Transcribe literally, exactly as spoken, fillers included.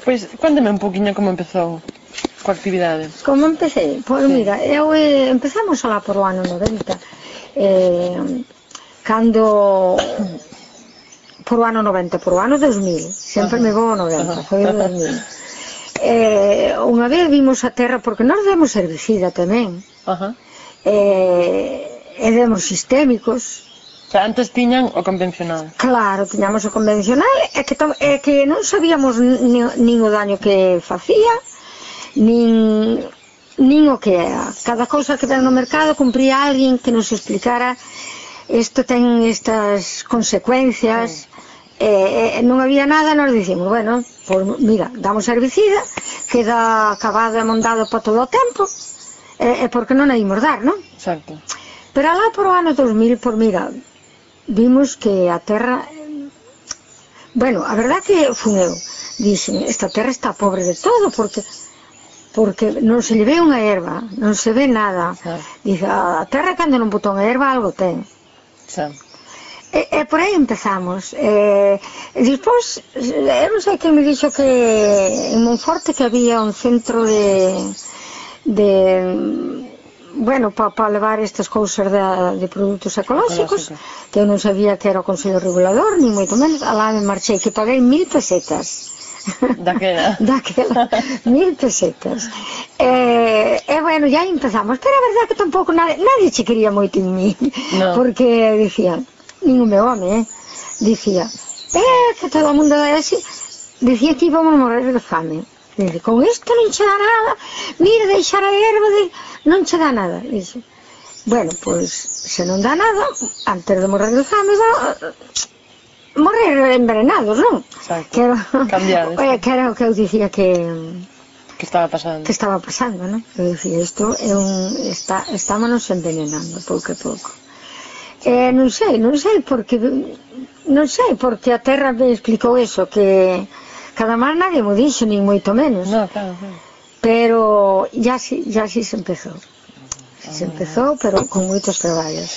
Pois, cuéntame un poquinho como empezou coa actividade. Como empecé? Pois Sí. mira, eu eh, empezamos alá por o ano noventa, eh, cando por o ano noventa, por o ano dos mil, sempre me vou ao noventa, foi o dos mil. Eh, unha vez vimos a terra, porque nós demos herbicida tamén, Ajá. eh, e demos sistémicos. O sea, antes tiñan o convencional. Claro, tiñamos o convencional, é que, é que non sabíamos nin, nin o daño que facía, nin, nin o que era. Cada cousa que ven no mercado cumpría alguén que nos explicara isto ten estas consecuencias, sí. E, e non había nada, nos dicimos, bueno, pues mira, damos herbicida, queda acabado e mondado para todo o tempo, e, e por que non a imos dar, non? Exacto. Pero alá por o ano dos mil, por mira, vimos que a terra, bueno, a verdad que fun eu, dixen, esta terra está pobre de todo, porque porque non se lle ve unha erva, non se ve nada. Sí. Dice, a terra cando non botou unha erva algo ten. Sí. E, e por aí empezamos. E, e despois, eu non sei quen me dixo que en Monforte que había un centro de de bueno, para pa levar estas cousas de, de produtos ecolóxicos, ecolóxicos, que eu non sabía que era o Consello Regulador, ni moito menos. Alá me marchei, que paguei mil pesetas. Daquela. Daquela, mil pesetas. E, e bueno, ya empezamos, pero a verdade que tampouco nadie, nadie che quería moito en mí, no. Porque dicían, nin o meu home, eh, dicía, eh, que todo o mundo é así, dicía que íbamos a morrer de fame. Dice, con isto non che dá nada, mira, deixar a erva, de... non che dá nada. Dice, bueno, pois, se non dá nada, antes de morrer de fame, va... morrer envenenados, non? Exacto, que era... cambiados. Que era o que eu dicía que... que estaba pasando. Que estaba pasando, non? Eu dicía, isto é un... Está... estámonos envenenando, pouco a pouco. Eh, non sei, non sei, porque... Non sei, porque a terra me explicou eso, que... Cada máis nadie mo dixo, nin moito menos. No, claro, claro. Pero ya sí, ya sí se empezou. Se empezou, pero con moitos traballos.